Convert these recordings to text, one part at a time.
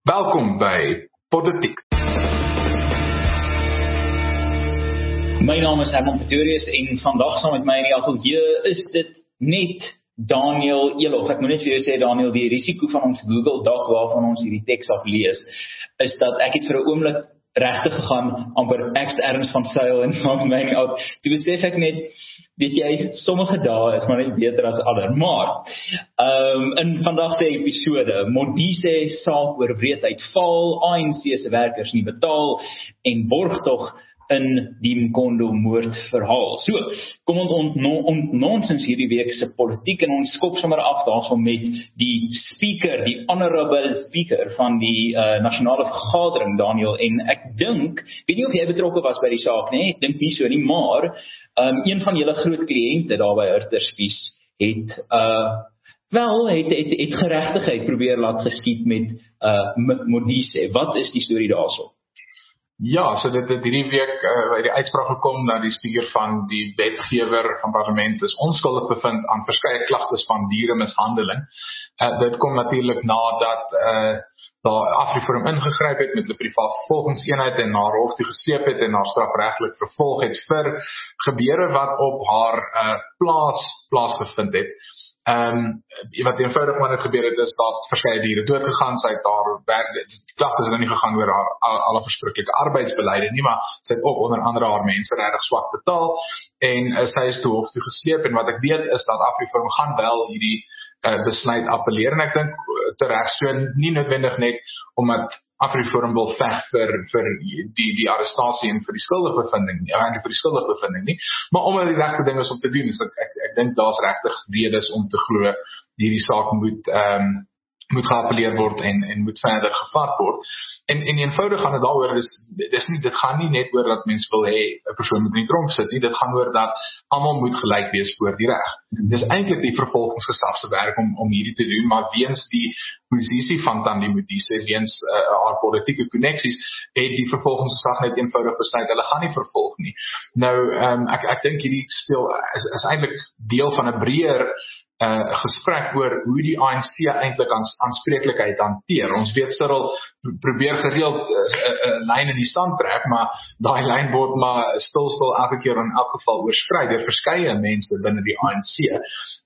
Welkom by Politiek. My naam is Herman Pretorius en vandag saam met my in die ateljee is dit net Daniel Elof. Ek moet net vir jou sê, Daniel, die risiko van ons Google Doc waarvan ons hierdie teks aflees, is dat ek het vir 'n oomblik regtig gegaan, amper Ernst van Sail en saam met my in die ateljee. Toe besef ek net, weet jy, sommige dae is maar net beter as ander. Maar, in vandag se episode, Modise saak oor wreedheid val, ANC se werkers nie betaal en borgtog in die Mkondo moordverhaal. So, kom ons ontnonsens hierdie week se politiek en ons skop sommer af daarvan met die speaker, die honorable speaker van die nasionale vergadering, Daniel, en ek dink, weet nie of jy betrokke was by die saak nie, ek dink nie so nie, maar een van julle groot kliënte daar by Hurterspies het geregtigheid probeer laat geskied met Modise. Wat is die storie daarso? Ja, so dit hierdie week die uitspraak gekom dat die speaker van die wetgewer van parlement is onskuldig bevind aan verskeie klagtes van dieremishandeling. Dit kom natuurlik nadat daar AfriForum ingegryp het met 'n privaat vervolgingseenheid en haar hof toe gesleep het en haar strafregtelik vervolg het vir gebeure wat op haar plaasgevind het. Wat eenvoudig maar net gebeur het is dat verskeie diere doodgegaan, sy het haar klagtes is nou nie gegaan oor haar alle verskriklike arbeidsbeleide nie, maar sy het ook onder andere haar mense regtig swak betaal en sy is toe hof toe gesleep en wat ek weet is dat AfriForum gaan wel hierdie besluit appeleer en ek dink terecht so nie noodwendig net omdat AfriForum wil veg vir die arrestasie en vir die skuldigbevinding nie, eintlik vir die skuldigbevinding nie, maar omdat die regte ding is om te doen, so ek dink daar's regtig redes om te glo hierdie saak moet geappeleer word en moet verder gevat word. En eenvoudig gaan dit daaroor, dit gaan nie net oor dat mense wil hê 'n persoon moet in die tronk sit nie, dit gaan oor dat almal moet gelyk wees voor die reg. Dis eintlik die vervolgingsgesag se werk om hierdie te doen, maar weens die posisie van Thandi Modise, weens haar politieke koneksies, het die vervolgingsgesag net eenvoudig besluit, hulle gaan nie vervolg nie. Nou, ek dink hierdie speel is eintlik deel van 'n breër gesprek oor hoe die ANC eintlik aanspreeklikheid hanteer. Ons weet Cyril probeer gereeld 'n lyn in die sand trek, maar daai lyn word maar stil elke keer in elk geval oorskry deur verskeie mense binne die ANC.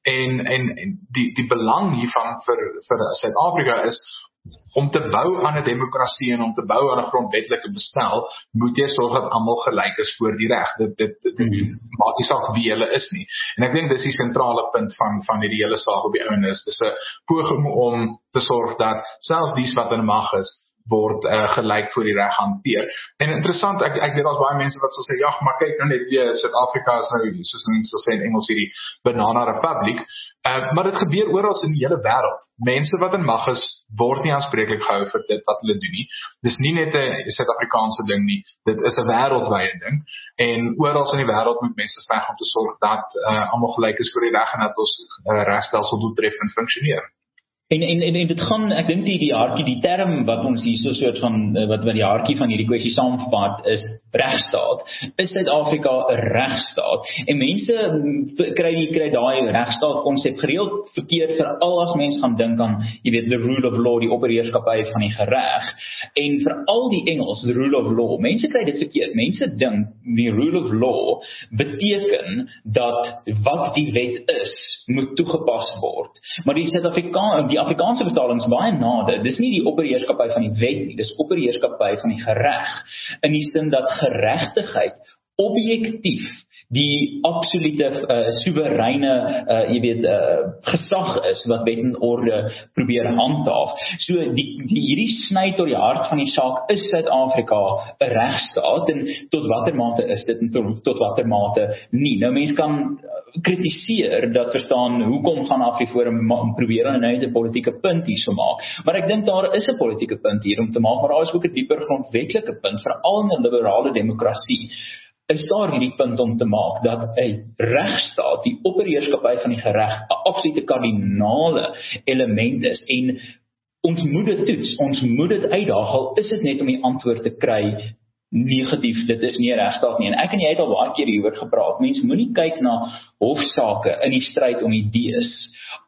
En die belang hiervan vir Suid-Afrika is om te bou aan 'n demokrasie en om te bou aan 'n grondwetlike bestel, moet jy sorg dat almal gelyk is voor die reg. Dit maak nie saak wie hulle is nie. En ek dink dis die sentrale punt van hierdie hele saak op die ouene is. Dis 'n poging om te sorg dat selfs dies wat in mag is, word gelyk voor die reg hanteer. En interessant, ek weet daar's baie mense wat sal sê, ja, maar kyk nou net, Suid-Afrika is nou, soos mense sal sê in Engels, hierdie banana republic, maar dit gebeur oral in die hele wêreld. Mense wat in mag is, word nie aanspreeklik gehou vir dit wat hulle doen nie. Dis nie net 'n Suid-Afrikaanse ding nie, dit is 'n wêreldwye ding, en oral in die wêreld moet mense veg om te sorg dat almal gelyk is voor die reg en dat ons regstelsel doeltreffend funksioneer. En dit gaan, ek dink die term wat ons hier so soort van, wat die haartjie van hierdie kwessie saamvat, is regstaat. Is Suid-Afrika 'n regstaat? En mense kry daai regstaat konsep gereeld verkeerd, veral as mense gaan dink aan, jy weet, the rule of law, die opperheerskappy van die reg. En veral die Engels, the rule of law. Mense kry dit verkeerd. Mense dink die rule of law beteken dat wat die wet is, moet toegepas word. Maar die Afrikaanse vertaling is baie nader. Dis nie die opperheerskappy van die wet nie, dis opperheerskappy van die reg. In die sin dat geregtigheid objektief die absolute soewereine gesag is wat wet en orde probeer handhaaf. So hierdie sny tot die hart van die saak, is Suid-Afrika 'n regstaat en tot watter mate is dit en tot watter mate nie. Nou mense kan kritiseer dat verstaan hoekom gaan AfriForum probeer en nou 'n politieke punt hierso maak. Maar ek dink daar is 'n politieke punt hier om te maak, maar daar is ook 'n dieper grondwetlike punt, veral in 'n liberale demokrasie. Is daar hierdie punt om te maak dat 'n regstaat, die opperheerskappy van die reg, 'n absolute kardinale element is en ons moet dit toets, ons moet dit uitdaag, al is dit net om die antwoord te kry negatief, dit is nie 'n regstaat nie. En ek en jy het al baie keer hieroor gepraat. Mense moenie kyk na hofsaake in die stryd om idees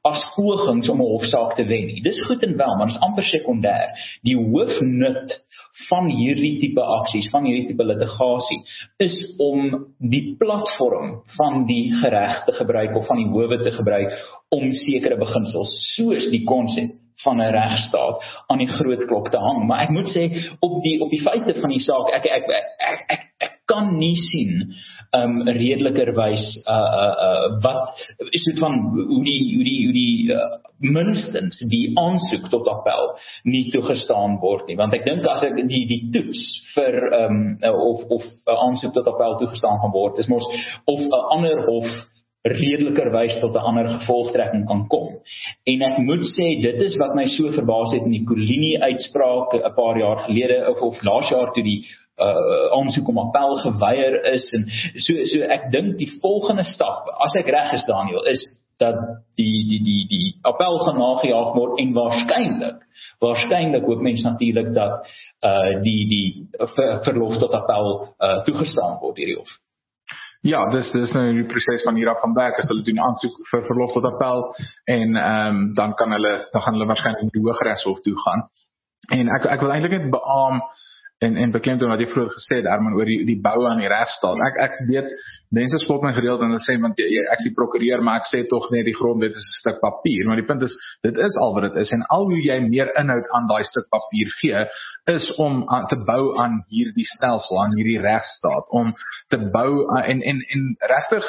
as pogings om 'n hofsaak te wen nie. Dis goed en wel, maar dit is amper sekondêr. Die hoofnut van hierdie tipe aksies, van hierdie tipe litigasie, is om die platform van die reg te gebruik of van die howe te gebruik om sekere beginsels, soos die konsep van 'n regstaat aan die groot klok te hang. Maar ek moet sê, op die feite van die saak, ek kan nie sien redelikerwys wat is dit van hoe die minstens die aansoek tot appel nie toegestaan word nie, want ek dink as ek die toets vir of aansoek tot appel toegestaan gaan word, is mos of 'n ander hof redelikerwys tot 'n ander gevolgtrekking kan kom. En ek moet sê, dit is wat my so verbaas het in die Collini uitspraak 'n paar jaar gelede, of laas jaar toe die aansoek om appel geweier is, en so ek dink die volgende stap, as ek reg is Daniel, is dat die appel gaan nagejaag word, en waarskynlik hoop mens natuurlik dat die verlof tot appel toegestaan word hierdie hof. Ja, dis nou die proses van hier af van werk, as hulle doen aansoek vir verlof tot appel, en dan gaan hulle waarskynlik die Hooggeregshof toe gaan. En ek wil eintlik net beamoen en beklemtoon wat jy vroeër gesê het, Herman, oor die bou aan die regstaat. Ek weet, mense spot my gereeld en hulle sê, want ek is die prokureur, maar ek sê tog net die grondwet is 'n stuk papier. Maar die punt is, dit is al wat dit is, en al hoe jy meer inhoud aan daai stuk papier gee, is om te bou aan hierdie stelsel, aan hierdie regstaat, om te bou en regtig.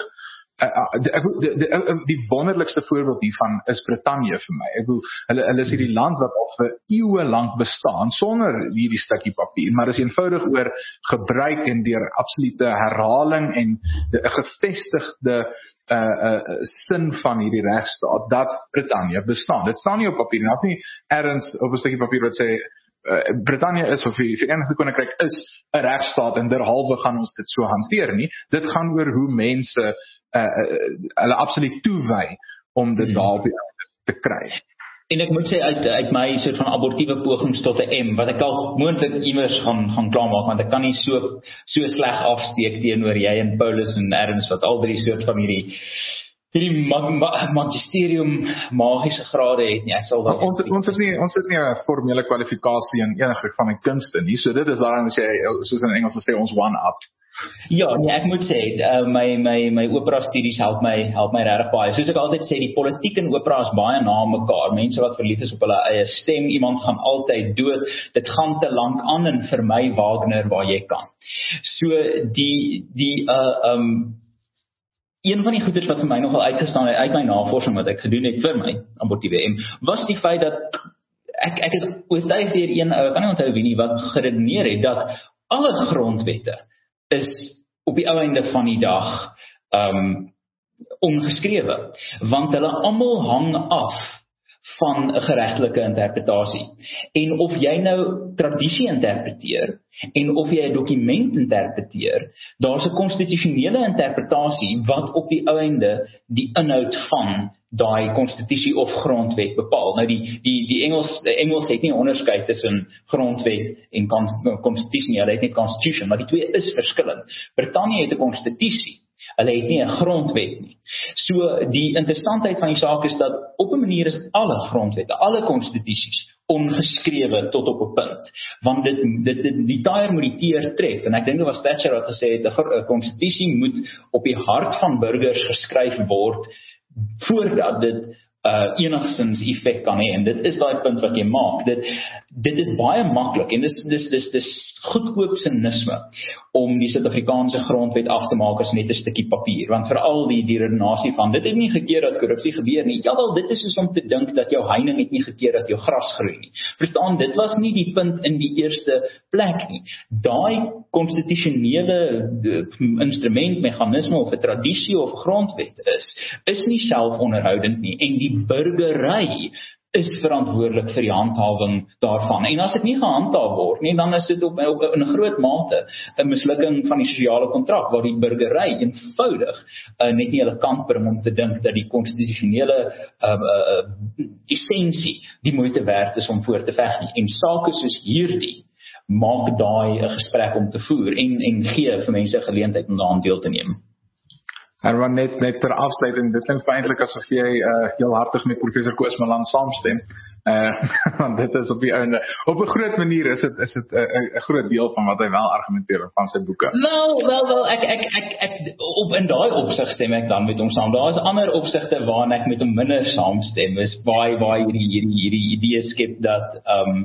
Die wonderlikste voorbeeld hiervan is Brittanje vir my. Hulle is hierdie land wat al vir eeue lank bestaan sonder hierdie stukkie papier, maar is eenvoudig oor gebruik en deur absolute herhaling en 'n gevestigde sin van hierdie regstaat dat Brittanje bestaan. Dit staan nie op papier, nou nie ergens op 'n stukkie papier wat sê Brittanje is, of die Verenigde Koninkryk is 'n regstaat en derhalwe gaan ons dit so hanteer nie. Dit gaan oor hoe mense hulle absoluut toewy om dit daar op die einde te kry. En ek moet sê, uit my soort van abortiewe pogings tot 'n M, wat ek al moontlik iewers gaan klaarmaak, want ek kan nie so sleg afsteek teenoor jy en Paulus en Ernst, wat al drie soort van hierdie magisterium magiese grade het nie. Ek sal dat ons het nie 'n formele kwalifikasie in enige van die kunste nie. So dit is daarom as jy, soos in Engels sê, ons one up. Ja, nee, ek moet sê, my opera studies help my regtig baie. Soos ek altyd sê, die politiek en opera is baie na mekaar. Mense wat verlief is op hulle eie stem, iemand gaan altyd dood. Dit gaan te lank aan, en vir my Wagner waar jy kan. So een van die goeders wat vir my nogal uitgestaan het uit my navorsing wat ek gedoen het vir my abortiewe M, was die feit dat ek is oortuig deur een, ek kan nie onthou wie nie, wat geredeneer het dat alle grondwette is op die ou einde van die dag ongeskrewe, want hulle almal hang af van 'n geregtelike interpretasie. En of jy nou tradisie interpreteer en of jy 'n dokument interpreteer, daar's 'n konstitusionele interpretasie wat op die ou einde die inhoud van daai konstitusie of grondwet bepaal. Nou die Engels het nie 'n onderskeid tussen grondwet en konstitusie, hulle het net constitution, maar die twee is verskillend. Brittanje het 'n konstitusie, hulle het nie 'n grondwet nie. So die interessantheid van die saak is dat op 'n manier is alle grondwette, alle konstitusies ongeskrewe tot op 'n punt, want die taier moet die teer tref, en ek dink dit was Thatcher wat gesê het, 'n konstitusie moet op die hart van burgers geskryf word voordat dit enigstens effek kan hê, en dit is daai punt wat jy maak. Dit is baie maklik, en dis goedkoop sinisme om die Suid-Afrikaanse grondwet af te maak as net 'n stukkie papier, want veral die redenasie van dit het nie gekeer dat korrupsie gebeur nie. Jawel, dit is soos om te dink dat jou heining het nie gekeer dat jou gras groei nie. Verstaan, dit was nie die punt in die eerste plek nie. Daai konstitusionele instrument, meganisme of 'n tradisie of grondwet is nie selfonderhoudend nie, en die burgery is verantwoordelik vir die handhawing daarvan. En as dit nie gehandhaaf word nie, dan is dit in 'n groot mate 'n mislukking van die sosiale kontrak, waar die burgery eenvoudig net nie hulle kant bring om te dink dat die konstitusionele essensie die moeite werd is om voor te veg nie. En sake soos hierdie maak daai 'n gesprek om te voer en gee vir mense geleentheid om daaraan deel te neem. Herman, net ter afsluiting, dit klink eintlik asof jy heel hartig met professor Koos Malan saamstem. Want dit is op die einde, op 'n groot manier is dit 'n groot deel van wat hy wel argumenteer van sy boeke. Wel, ek op in daai opsig stem ek dan met hom saam. Daar is ander opsigte waarin ek met hom minder saamstem. Is waar hierdie idee skep dat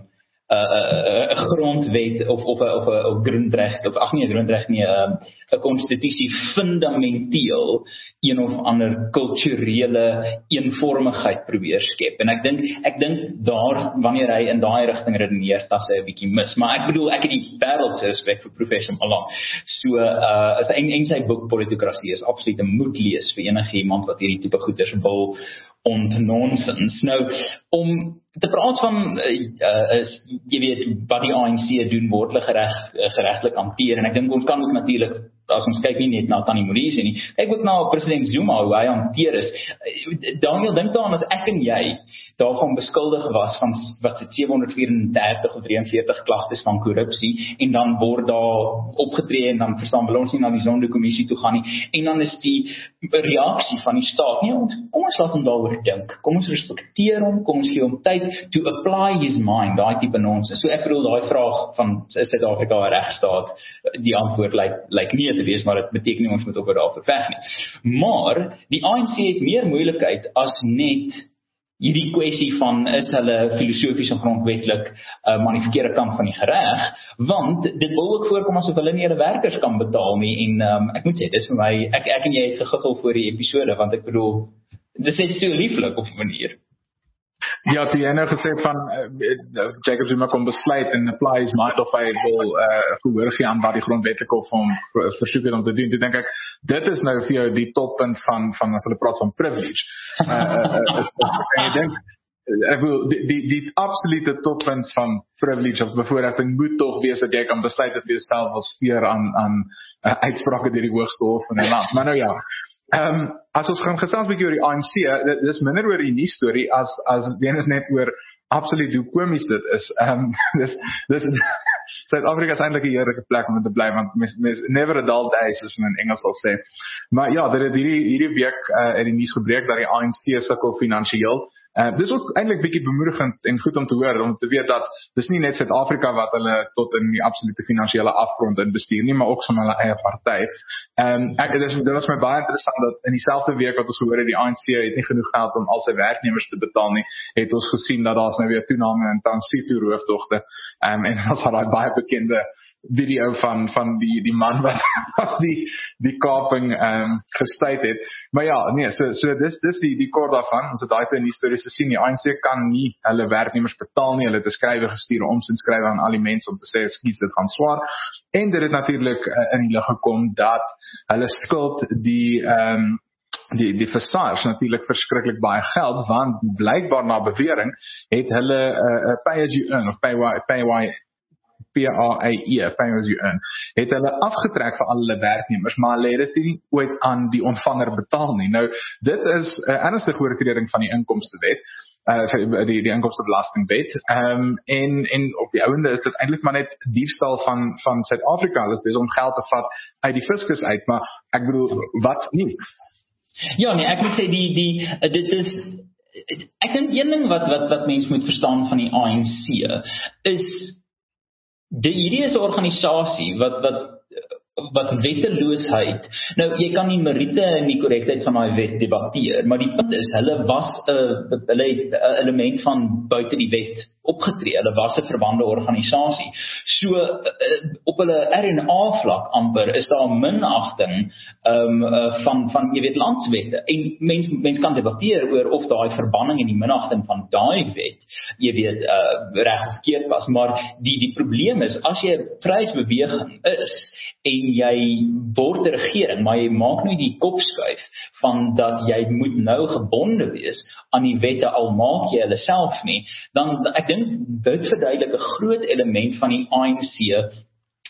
'n grondwet of 'n grondreg of ag nee, 'n grondreg nie, 'n konstitusie fundamenteel een of ander kulturele eenvormigheid probeer skep. En ek dink daar wanneer hy in daai rigting redeneer, dat hy 'n bietjie mis. Maar ek bedoel, ek het die wêreldse respek vir professor Malan. So as en sy boek Politokrasie is absoluut 'n moet lees vir enige iemand wat hierdie tipe goeders wil ontnonsens. Nou, om te praat van is, jy weet, wat die ANC doen, word hulle geregtelik hanteer, en ek dink ons kan ook natuurlik, as ons kyk nie net na Tannie Modise nie, kyk ook na president Zuma, hoe hy hanteer is. Daniel, dink daaraan, as ek en jy daarvan beskuldig was van, wat het 734 of 43 klagtes van korrupsie, en dan word daar opgetree, en dan verstaan wil ons nie na die Zondo-kommissie toe gaan nie, en dan is die reaksie van die staat, nee, kom ons laat hom daaroor dink, kom ons respekteer hom, kom ons gee hom tyd to apply his mind, daai tipe nonsens. So ek bedoel, daai vraag van, is Suid-Afrika 'n regstaat? Die antwoord lyk nie te wees, maar dit beteken nie ons moet ook daarvoor veg nie. Maar die ANC het meer moeilikheid as net hierdie kwessie van, is hulle filosofies en grondwetlik maar die verkeerde kant van die gereg, want dit wil ook voorkom asof hulle nie hulle werkers kan betaal nie, en ek moet sê, dis vir my, ek en jy het gegiggel voor die episode, want ek bedoel, dis net so lieflik op 'n manier. Ja, die ene gesê van Jacob Zuma kon besluit en apply his mind of hy wil gehoor gee aan wat die grondwetlike hof hom versoek het om te doen. Toe dink ek, dit is nou vir jou die toppunt van as hulle praat van privilege. En ek dink, ek wil die absolute toppunt van privilege of bevoorregting moet tog wees dat jy kan besluit dat jy jouself wil steur aan uitsprake deur die hoogste hof in 'n land. Maar nou ja, as ons gaan gesels 'n bietjie oor die ANC, dis minder oor die nuus storie as die is net oor absoluut hoe komies dit is. Dis Suid-Afrika is eintlik 'n heerlike plek om te bly, want mens never a dull day, soos men in Engels sal sê. Maar ja, dit het hierdie week in die nuus gebreek dat die ANC sukkel finansiëel. Dis ook eintlik bietjie bemoedigend en goed om te hoor, om te weet dat dis nie net Suid-Afrika wat hulle tot in die absolute finansiële afgrond in bestuur nie, maar ook sommer hulle eie party. Dit was my baie interessant dat in dieselfde week wat ons gehoor het, die ANC het nie genoeg geld om al sy werknemers te betaal nie, het ons gesien dat daar's nou weer toename in transito rooftogte, en ons het daai baie bekende video van die man wat die kaping gestuit het. Maar ja, nee, so dis die kort daarvan. Ons het daai twee histories gesien. Die ANC kan nie hulle werknemers betaal nie. Hulle het 'n skrywe gestuur, 'n omsendskrywe aan al die mense om te sê, "Ekskuus, dit gaan swaar." En dit het natuurlik in die lig gekom dat hulle skuld die versaiers natuurlik verskriklik baie geld, want blykbaar na bewering het hulle pay as you earn of PAYE, het hulle afgetrek vir al hulle werknemers, maar hulle het dit nie ooit aan die ontvanger betaal nie. Nou, dit is 'n ernstige oortreding van die inkomstewet, die inkomstebelastingwet, en op die ouende is dit eintlik maar net diefstal van Suid-Afrika. Hulle is besig om geld te vat uit die fiskus uit, maar ek bedoel, wat nie? Ja, nee, ek moet sê dit is, ek dink een ding wat mense moet verstaan van die ANC is, hierdie is 'n organisasie wat wetteloosheid, nou jy kan die meriete en die korrektheid van daai wet debatteer, maar die punt is, hulle het 'n element van buite die wet opgetree, hulle was 'n verbande organisasie. So op hulle RNA vlak amper is daar minagting van jy weet landswette, en mens kan debatteer oor of daai verbanning en die minagting van daai wet jy weet reg of verkeerd was, maar die probleem is, as jy 'n vryheidsbeweging is en jy word 'n regering, maar jy maak nou die kop skuif van dat jy moet nou gebonde wees aan die wette, al maak jy hulle self nie, dan ek dink dit verduidelik 'n groot element van die ANC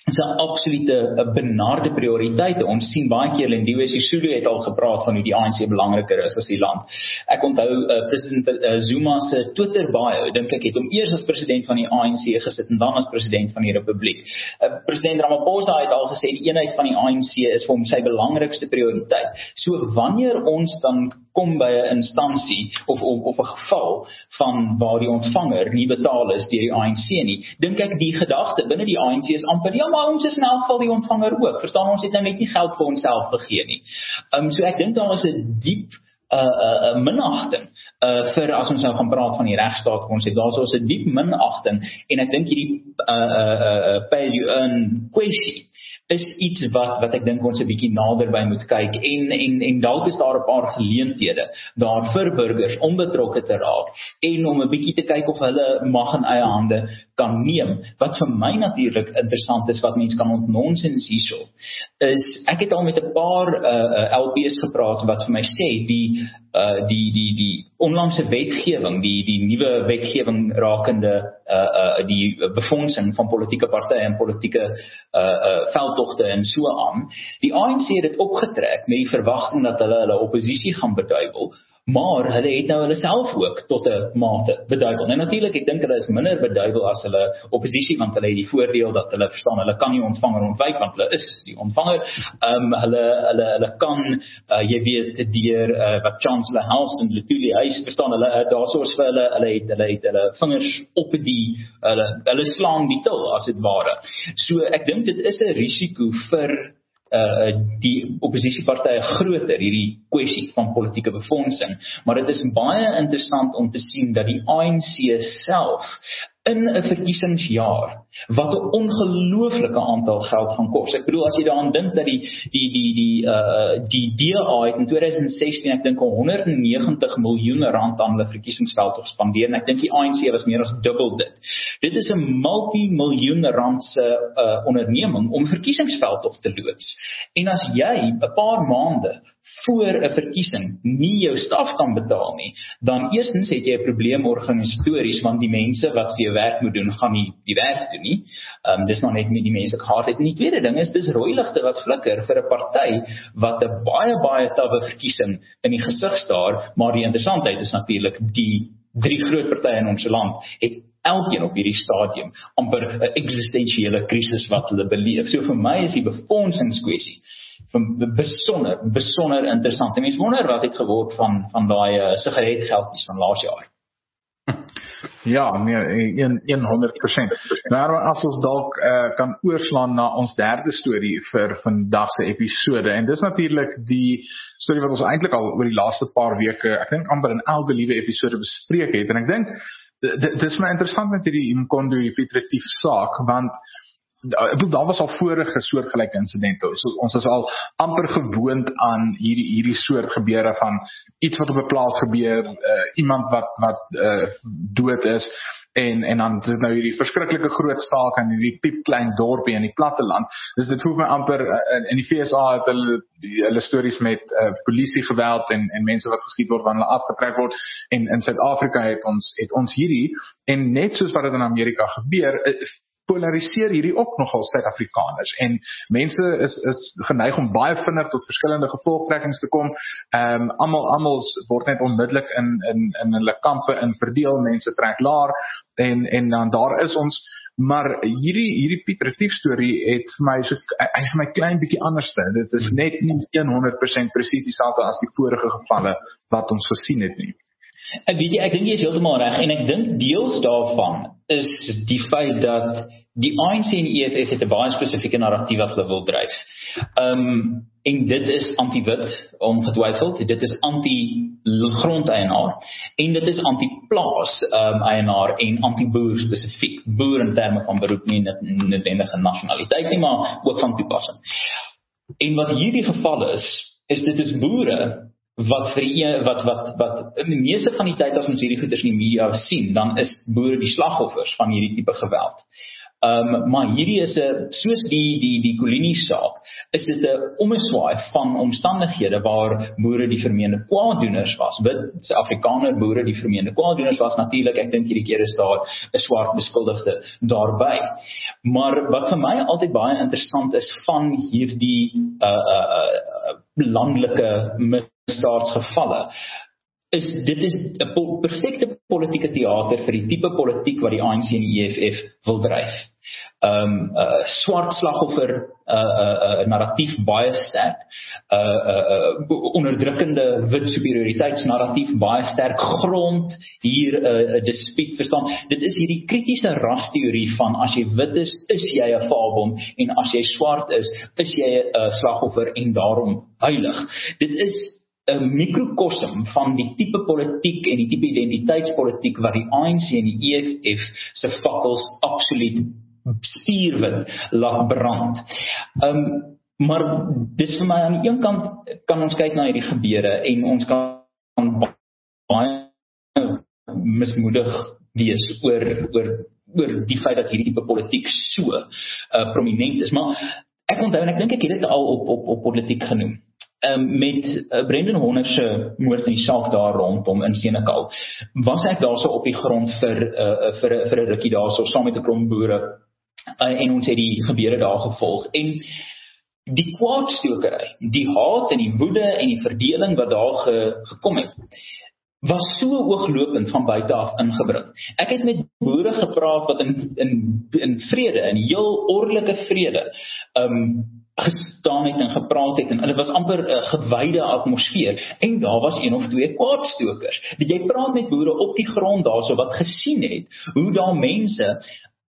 is 'n absolute benarde prioriteit. Ons sien baie keer Lindiwe Sisulu het al gepraat van hoe die ANC belangriker is as die land. Ek onthou president Zuma se Twitter bio, dink ek het hom eers as president van die ANC gesit en dan as president van die Republiek. President Ramaphosa het al gesê die eenheid van die ANC is vir hom sy belangrikste prioriteit. So wanneer ons dan kom by 'n instansie of 'n geval van waar die ontvanger nie betaal is deur die ANC nie, dink ek die gedagte binne die ANC is amper ja, maar ons is in elk geval die ontvanger ook. Verstaan, ons het nou net nie geld vir onsself gegee nie. So ek dink daar is 'n diep minagting vir as ons nou gaan praat van die regstaat konsep. Daar is 'n diep minagting en ek dink hierdie pay as you earn kwessie is iets wat ek dink ons 'n bietjie naderby moet kyk en dalk is daar 'n paar geleenthede daar vir burgers om betrokke te raak en om 'n bietjie te kyk of hulle mag in eie hande kan neem. Wat vir my natuurlik interessant is wat mense kan ontnonsens hierso is ek het al met 'n paar LPs gepraat wat vir my sê die onlangse wetgewing, die nuwe wetgewing rakende die befondsing van politieke partye en politieke veldtogte en so aan. Die ANC het dit opgetrek met die verwagting dat hulle oppositie gaan beduiwel, maar hulle het nou hulle self ook tot 'n mate beduiwel. En natuurlik, ek dink hulle is minder beduiwel as hulle oppositie, want hulle het die voordeel dat hulle verstaan, hulle kan nie ontvanger ontwyk, want hulle is die ontvanger. Hulle kan, jy weet, deur wat Chancellor House en Lutuli Huis, verstaan, hulle daarsoos vir hulle het hulle vingers op die, hulle slaan die til, as dit ware. So ek dink dit is 'n risiko vir die oppositiepartye groter, hierdie kwessie van politieke befondsing, maar dit is baie interessant om te sien dat die ANC self in 'n verkiesingsjaar wat 'n ongelooflike aantal geld gaan kos. Ek bedoel, as jy daaraan dink dat die DA het in 2016 ek dink 190 miljoen rand aan hulle verkiesingsveld gespandeer en ek dink die ANC was meer as dubbel dit. Dit is 'n multimiljoen rand se onderneming om verkiesingsveld te loods. En as jy 'n paar maande voor 'n verkiesing nie jou staf kan betaal nie, dan eerstens het jy 'n probleem organisatories, want die mense wat vir jou werk moet doen, gaan nie die werk doen nie. Dis maar net nie die mense gehad het. En die tweede ding is, dis rooi ligte wat flikker vir 'n party wat 'n baie tawwe verkiesing in die gesig staar, maar die interessantheid is natuurlik die 3 groot partye in ons land het elkeen op hierdie stadium amper 'n eksistensiële krisis wat hulle beleef. So vir my is die befondsingskwessie besonder interessant. En mens wonder wat het geword van daai sigaretgeldjies van laas jaar. Ja, nee, 100%. Maar as ons dalk kan oorslaan na ons derde storie vir vandag se episode, en dis natuurlik die storie wat ons eintlik al oor die laaste paar weke, ek dink amper in elke liewe episode bespreek het, en ek dink dis my interessant met hierdie Mkondo Piet-Retief saak, want daar was al vorige soortgelyke insidente. So, ons is al amper gewoond aan hierdie soort gebeure van iets wat op 'n plaas gebeur, iemand wat dood is, en dan is dit nou hierdie verskriklike groot saak in hierdie piepklein dorpie in die platteland. Dus dit hoef my amper, in die FSA het hulle stories met polisie geweld en mense wat geskiet word, wanneer hulle afgetrek word, en in Suid-Afrika het ons hierdie, en net soos wat dit in Amerika gebeur, polariseer hierdie ook nogal Suid-Afrikaners, en mense is geneig om baie vinnig tot verskillende gevolgtrekkings te kom. Almal word net onmiddellik in hulle kampe in verdeel, mense trek laer, en dan daar is ons, maar hierdie Piet-Retief storie het vir my hy is vir my klein bietjie anderste. Dit is net nie 100% presies dieselfde as die vorige gevalle wat ons gesien het nie. Ek dink jy is heeltemal reg, en ek dink deels daarvan is die feit dat die ANC en die EFF het 'n baie spesifieke narratief wat hulle wil dryf. En dit is anti-wit, ongetwyfeld, dit is anti-grondeienaar, en dit is anti-plaas eienaar en anti-boer spesifiek. Boer in terme van beroep, nie noodwendige nasionaliteit nie, maar ook van toepassing. En wat hierdie geval is dit is boere wat die meeste van die tyd as ons hierdie goeders in die media sien, dan is boere die slagoffers van hierdie tipe geweld. Maar hierdie is soos die Collini saak, is dit 'n ommeswaai van omstandighede waar boere die vermeende kwaaddoeners was. Wit Suid-Afrikaner boere die vermeende kwaaddoeners was natuurlik, ek dink hierdie keer is daar 'n swart beskuldigde daarby. Maar wat vir my altyd baie interessant is van hierdie landelike misdaadsgevalle, dit is 'n perfekte politieke teater vir die tipe politiek wat die ANC en die EFF wil dryf. Swart slagoffer narratief baie sterk, onderdrukkende wit superioriteitsnarratief baie sterk, grond hier 'n dispuut, verstaan. Dit is hierdie kritiese rasteorie van as jy wit is jy 'n faalbom en as jy swart is jy 'n slagoffer en daarom heilig. Dit is 'n mikrokosm van die tipe politiek en die tipe identiteitspolitiek wat die ANC en die EFF se fakkels absoluut spierwit laat brand. Maar dis vir my aan die een kant kan ons kyk na hierdie gebeure en ons kan baie mismoedig wees oor die feit dat hierdie tipe politiek so prominent is. Maar ek onthou en ek dink ek het dit al op politiek genoem. Met Brendan Horner se moord in die saak daar rondom in Senekal, was ek daarso op die grond vir 'n rukkie daarso saam met 'n klomp boere en ons het die gebeure daar gevolg. En die kwaadstokery, die haat en die woede en die verdeling wat daar gekom het, was so ooglopend van buite af ingebring. Ek het met boere gepraat wat in vrede, in heel ordelike vrede, gestaan het en gepraat het en hulle was amper 'n gewyde atmosfeer en daar was een of twee kwaadstokers. Jy praat met boere op die grond daarso wat gesien het hoe daar mense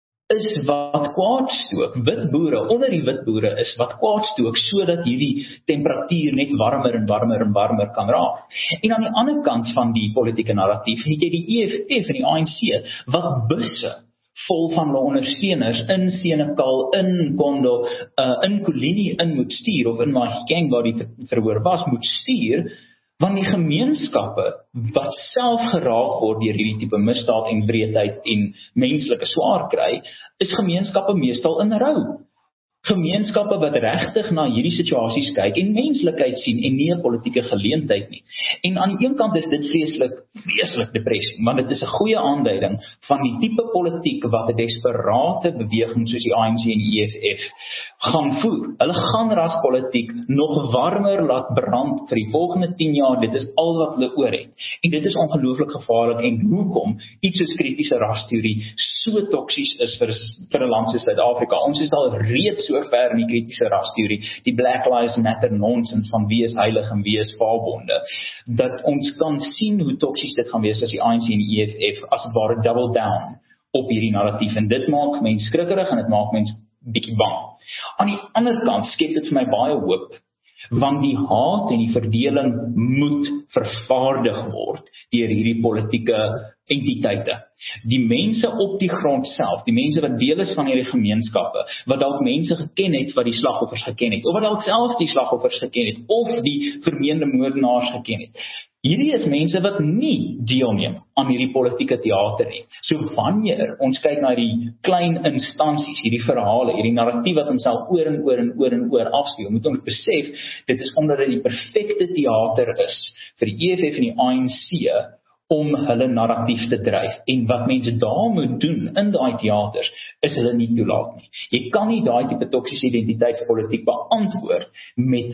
is wat kwaadstook, wit boere, onder die wit boere is wat kwaadstook sodat hierdie temperatuur net warmer en warmer en warmer kan raak. En aan die ander kant van die politieke narratief het jy die EFF en die ANC wat busse vol van hulle ondersteuners in Senekal, in Kondo, in Collini in moet stuur, of in Mahikeng waar die verhoor was, moet stuur, want die gemeenskappe wat self geraak word deur hierdie tipe misdaad en wreedheid en menslike swaar kry, is gemeenskappe meestal in rou. Gemeenskappe wat regtig na hierdie situasies kyk en menslikheid sien en nie 'n politieke geleentheid nie. En aan die een kant is dit vreeslik depressie, want dit is 'n goeie aanduiding van die tipe politiek wat 'n desperate beweging soos die ANC en die EFF gaan voer. Hulle gaan raspolitiek nog warmer laat brand vir die volgende 10 jaar, dit is al wat hulle oor het. En dit is ongelooflik gevaarlik en hoekom iets soos kritiese rasteorie so toksies is vir 'n land soos Suid-Afrika. Ons is al reeds so ver in die kritiese rasteorie, die Black Lives Matter nonsens van wie is heilig en wie is vaarbonde, dat ons kan sien hoe toksies dit gaan wees as die ANC en die EFF as het ware double down op hierdie narratief, en dit maak mens skrikkerig en dit maak mens bietjie bang. Aan die ander kant skep dit vir my baie hoop, want die haat en die verdeling moet vervaardig word deur hierdie politieke entiteite. Die mense op die grond self, die mense wat deel is van hierdie gemeenskappe, wat dalk mense geken het wat die slagoffers geken het, of wat dalk selfs die slagoffers geken het, of die vermeende moordenaars geken het. Hierdie is mense wat nie deelneem aan hierdie politieke teater nie. So wanneer ons kyk na die klein instansies, hierdie verhale, hierdie narratief wat homself oor en oor afspeel, moet ons besef, dit is omdat dit die perfekte teater is vir die EFF en die ANC om hulle narratief te dryf. En wat mense daar moet doen in daai teaters, is hulle nie toelaat nie. Jy kan nie daai tipe toksiese identiteitspolitiek beantwoord met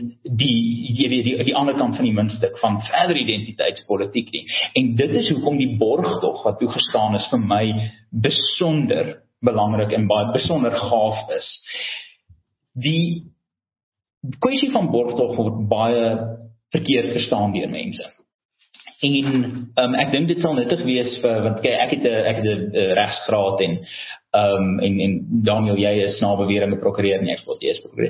die ander kant van die muntstuk van verder identiteitspolitiek nie. En dit is hoekom die borgtog wat toegestaan is vir my besonder belangrik en baie besonder gaaf is. Die kwessie van borgtog word baie verkeerd verstaan deur mense. En ek dink dit sal nuttig wees vir, want kyk, ek het 'n regsgraad en Daniel, jy is na bewering 'n prokureur en ek is prokureur.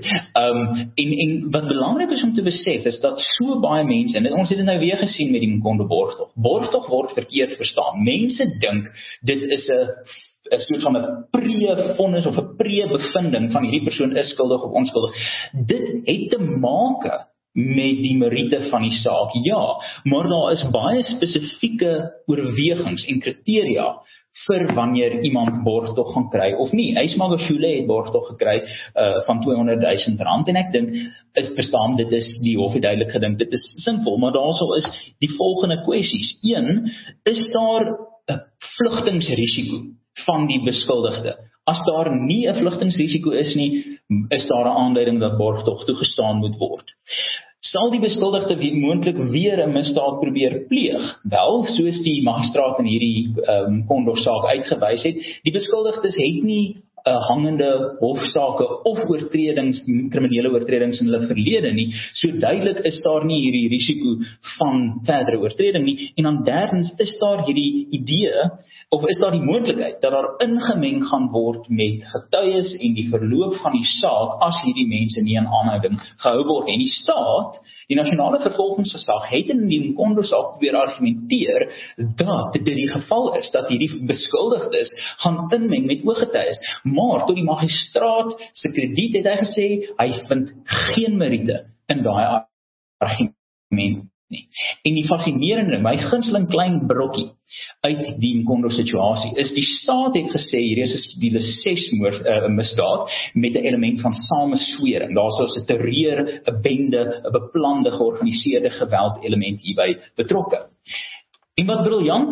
En wat belangrik is om te besef is dat so baie mense, en ons het dit nou weer gesien met die Mkondo borgtog. Borgtog word verkeerd verstaan. Mense dink dit is 'n soort van 'n pre-vonnis of 'n pre-bevinding van hierdie persoon is skuldig of onskuldig. Dit het te maak met die meriete van die saak, ja, maar daar is baie spesifieke oorwegings en kriteria vir wanneer iemand borgtog gaan kry of nie. Ys Magashule het borgtog gekry van R200,000 en ek dink, verstaan, dit is die hof het duidelik gedink, dit is sinvol, maar daarso is die volgende kwessies. 1, is daar 'n vlugtingsrisiko van die beskuldigde? As daar nie 'n vlugtingsrisiko is nie, is daar 'n aanduiding dat borgtog toegestaan moet word. Sal die beskuldigde moontlik weer 'n misdaad probeer pleeg? Wel, soos die magistraat in hierdie Kondor-saak uitgewys het, die beskuldigdes het nie hangende hofsaake of kriminele oortredings in hulle verlede nie. So duidelik is daar nie hierdie risiko van verdere oortreding nie. En dan derdens is daar hierdie idee, of is daar die moontlikheid dat daar ingemeng gaan word met getuies en die verloop van die saak as hierdie mense nie in aanhouding gehou word. En die staat, die nasionale vervolgingsgesag, het in die Mkondo-saak weer argumenteer dat dit die geval is, dat hierdie beskuldigdes gaan inmeng met ooggetuies. Maar tot die magistraat se krediet het hy gesê, hy vind geen meriete in daai argument nie. En die fascinerende, my gunsteling klein brokkie uit die Mkondo situasie is, die staat het gesê, hier is die 6 misdaad met 'n element van sameswering. Daar is 'n terreur, 'n bende, 'n beplande, georganiseerde geweld element hierby betrokke. En wat briljant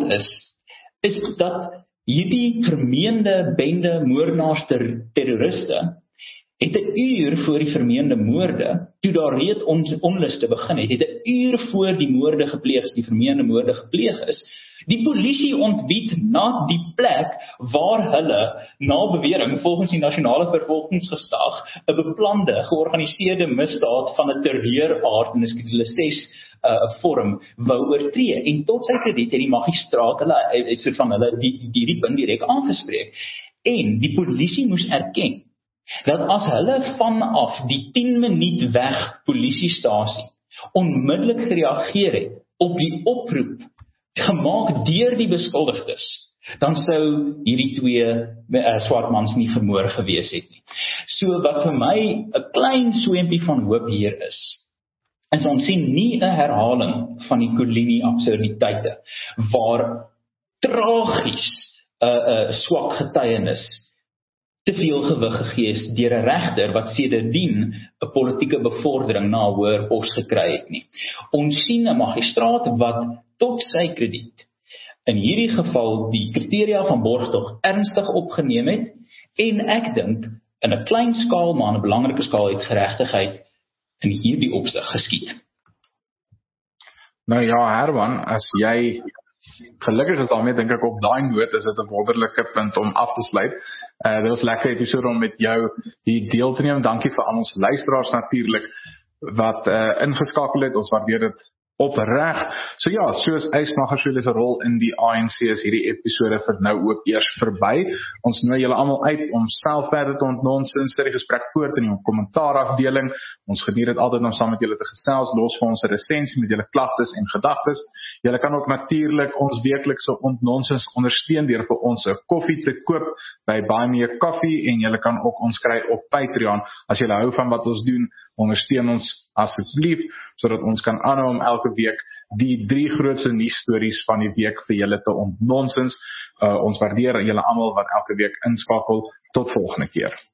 is dat hierdie vermeende bende moordenaars terroriste het 'n uur voor die vermeende moorde, toe daar reeds onluste begin het 'n uur voor die moorde gepleeg is, die vermeende moorde gepleeg is, die polisie ontbied na die plek waar hulle, na bewering, volgens die nasionale vervolgingsgesag, 'n beplande, georganiseerde misdaad van 'n terreuraard in 'n skedule 6 vorm wou oortree. En tot sy krediet het die magistraat hulle die punt direk aangespreek. En die polisie moes erken dat as hulle vanaf die 10 minuut weg polisiestasie onmiddellik gereageer het op die oproep gemaak deur die beskuldigdes, dan sou hierdie 2 swart mans nie vermoor gewees het nie. So wat vir my 'n klein swempie van hoop hier is ons sien nie 'n herhaling van die Kolini absurditeite, waar tragies swak getuienis te veel gewig gegee is deur 'n regter wat sedertdien 'n politieke bevordering na 'n hoër pos gekry het nie. Ons sien 'n magistraat wat tot sy krediet in hierdie geval die kriteria van borgtog ernstig opgeneem het, en ek dink in 'n klein skaal, maar in 'n belangrike skaal het geregtigheid in hierdie opsig geskied. Nou ja, Herman, as jy gelukkig is daarmee, dink ek op daai noot is dit 'n wonderlike punt om af te sluit. Dit was 'n lekker episode om met jou hier deel te neem. Dankie vir al ons luisteraars natuurlik wat ingeskakel het. Ons waardeer dit opreg. So ja, soos Ys Magashule se rol in die ANC is hierdie episode vir nou ook eers verby. Ons nooi julle almal uit om self verder te ontnonsens, sit die gesprek voort in die kommentaarafdeling. Ons geniet dit altyd om saam met julle te gesels, los vir ons 'n resensie met julle klagtes en gedagtes. Julle kan ook natuurlik ons weeklikse ontnonsens ondersteun deur vir ons 'n koffie te koop by Buy Me a Coffee, en julle kan ook ons kry op Patreon. As julle hou van wat ons doen, ondersteun ons asseblief, sodat ons kan aanhou om elke week die 3 grootste nuusstories van die week vir julle te ontnonsens. Ons waardeer julle almal wat elke week inskakel. Tot volgende keer.